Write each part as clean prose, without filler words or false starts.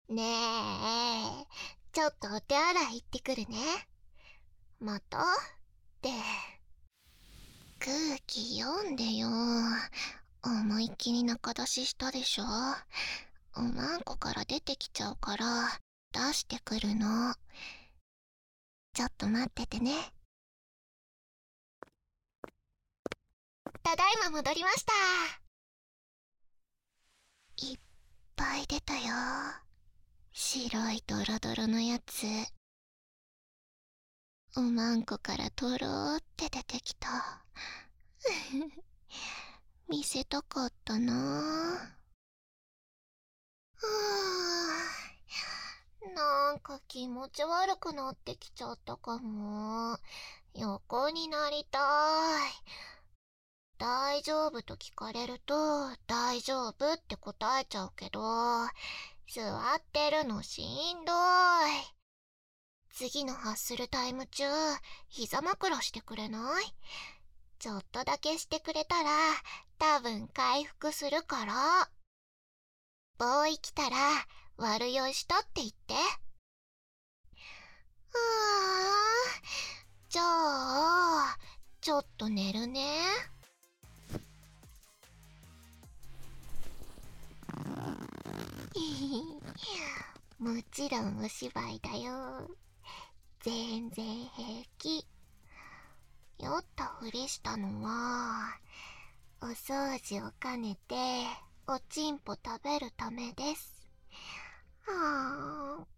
ねえ、ちょっとお手洗い行ってくるね。またって空気読んでよ。思いっきり中出ししたでしょ。おまんこから出てきちゃうから出してくるの。ちょっと待っててね。ただいま戻りました。いっぱい出たよ。白いドロドロのやつ。おまんこからとろーって出てきた。見せたかったな。なんか気持ち悪くなってきちゃったかも。横になりたい。大丈夫と聞かれると大丈夫って答えちゃうけど、座ってるのしんどい。次のハッスルタイム中、膝枕してくれない？ちょっとだけしてくれたら多分回復するから。ボーイ来たら悪酔いしたって言って。じゃあちょっと寝るね。もちろんお芝居だよ。全然平気。酔ったふりしたのはお掃除を兼ねておちんぽ食べるためです。はあ、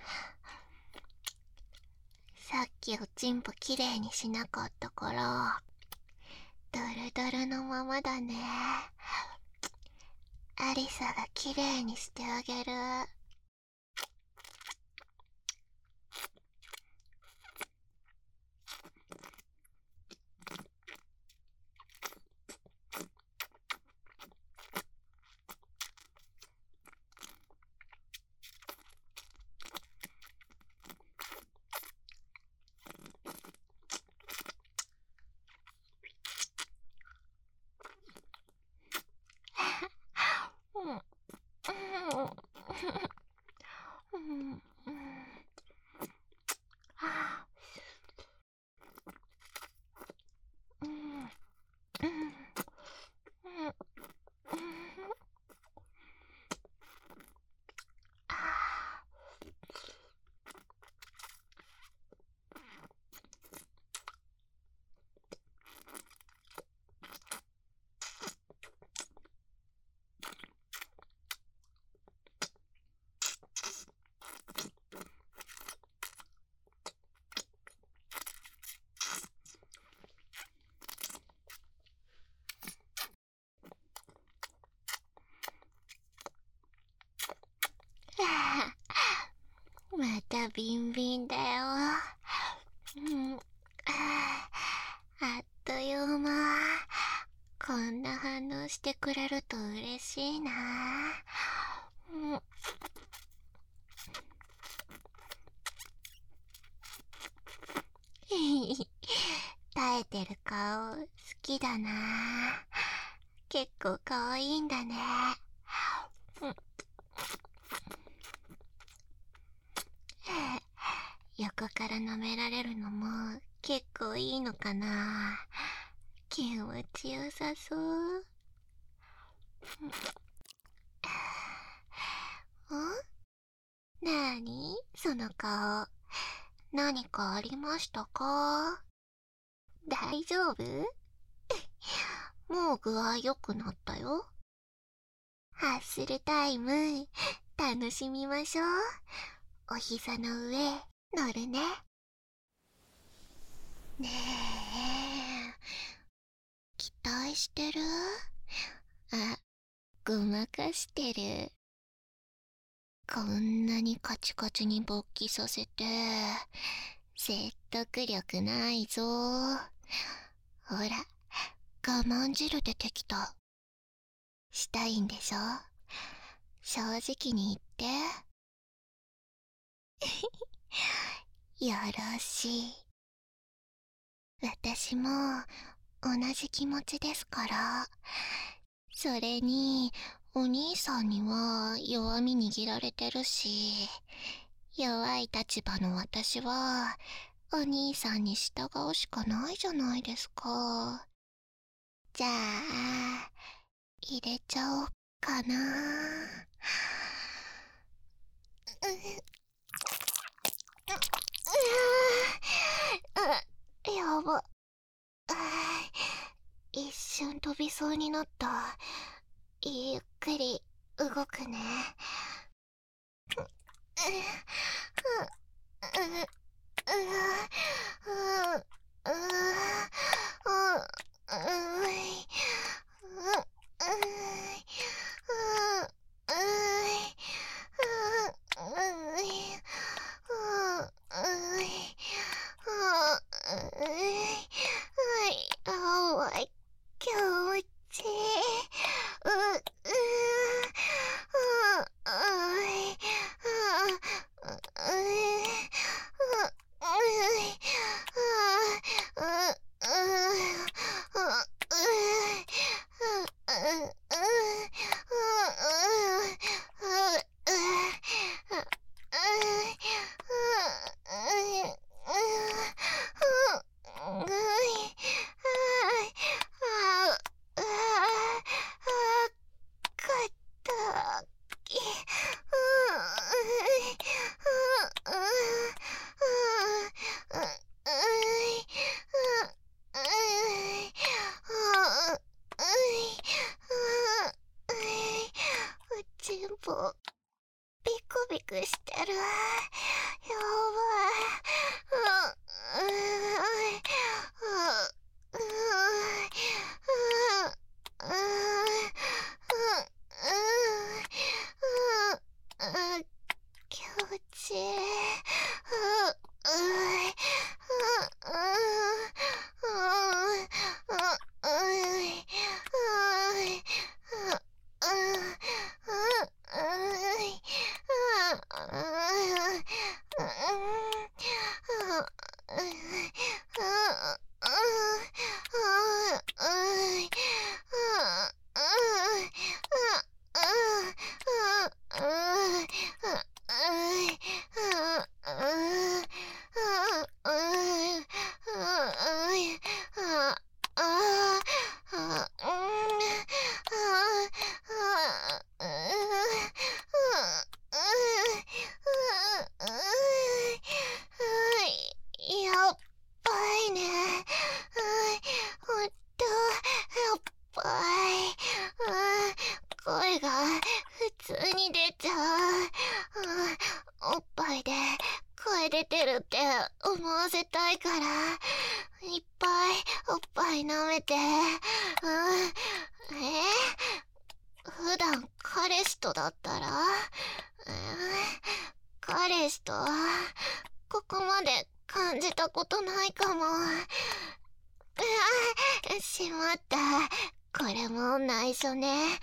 さっきおちんぽきれいにしなかったからドルドルのままだね。アリサがきれいにしてあげる。うんうんうんうんうんまたビンビンだよ。あっという間。こんな反応してくれると嬉しいな。耐えてる顔好きだな。結構可愛いんだね。横から舐められるのも結構いいのかな。気持ちよさそう。なにその顔。何かありましたか？大丈夫？もう具合良くなったよ。ハッスルタイム楽しみましょう。お膝の上乗るね。ねえ、期待してる？あ、ごまかしてる。こんなにカチカチに勃起させて説得力ないぞ。ほら、我慢汁出てきた。したいんでしょ？正直に言って。よろしい。私も同じ気持ちですから。それにお兄さんには弱み握られてるし、弱い立場の私はお兄さんに従うしかないじゃないですか。じゃあ入れちゃおっかな。やば。一瞬飛びそうになった。ゆっくり動くね。気持ちい全部ビクビクしてる。やばい。気持ちいい。やっばいね。ほんと、やっばい。声が普通に出ちゃう。おっぱいで声出てるって思わせたいから、いっぱいおっぱい舐めて。普段彼氏とだったら、彼氏とはここまで感じたことないかも。しまった。これも内緒ね。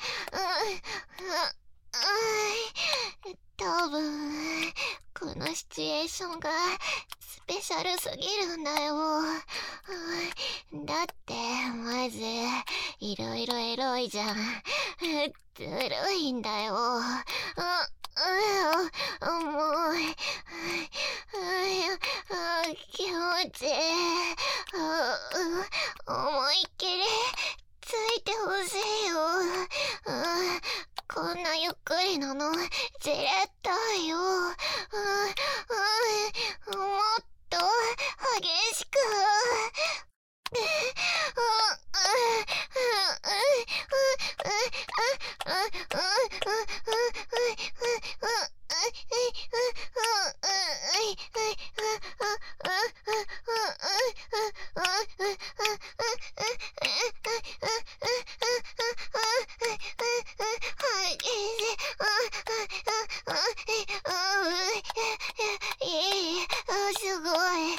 多分このシチュエーションがスペシャルすぎるんだよ。だってまずいろいろエロいじゃん。ずるいんだよ。重い。気持ちいい。思いっきりついてほしいよ。こんなゆっくりなのじれったいよ。もっと激しく。すごい。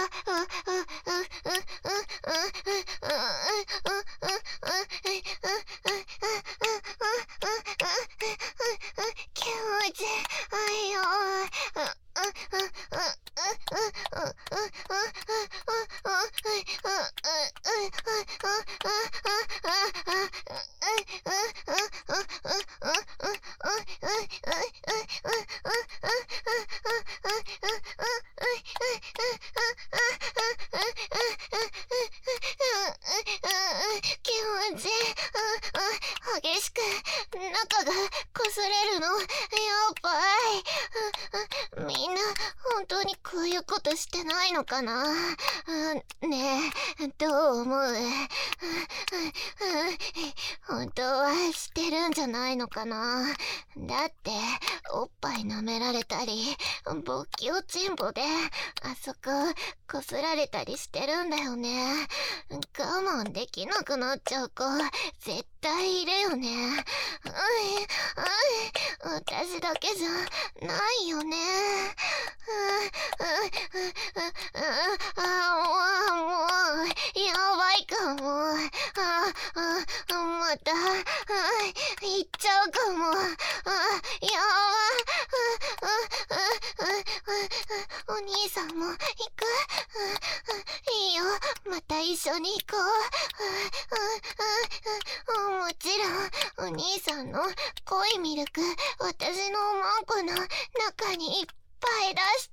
気持ちいいよ。 ばい。みんな本当にこういうことしてないのかな。ねえ、どう思う？本当はしてるんじゃないのかな。だっておっぱい舐められたり、勃起おちんぼであそここすられたりしてるんだよね。我慢できなくなっちゃう子絶対いるよね。私だけじゃないよね。もうやばいかも。また行っちゃうかも。やば。お兄さんも行く？いいよ、また一緒に行こう。もちろんお兄さんの濃いミルク私のおまんこの中にいっぱい出して。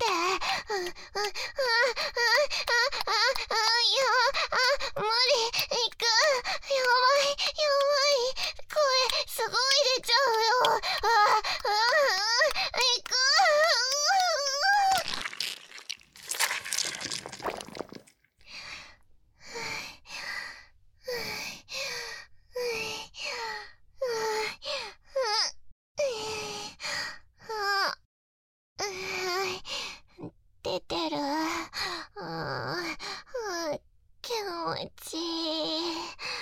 無理、行く。やばい、声すごい出ちゃうよ。行く。出てる。気持ちいい。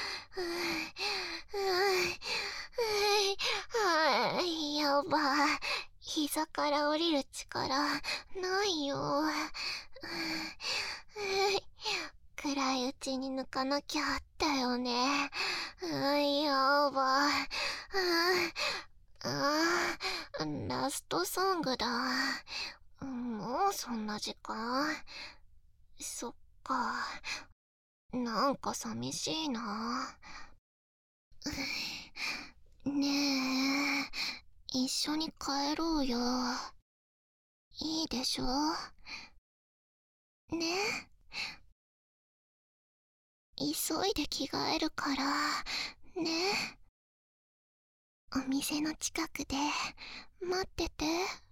やば。膝から降りる力ないよ。暗いうちに抜かなきゃだよね。やば。ラストソングだ。もうそんな時間？そっか。なんか寂しいな。ねえ、一緒に帰ろうよ。いいでしょ？ね？急いで着替えるからね。お店の近くで待ってて。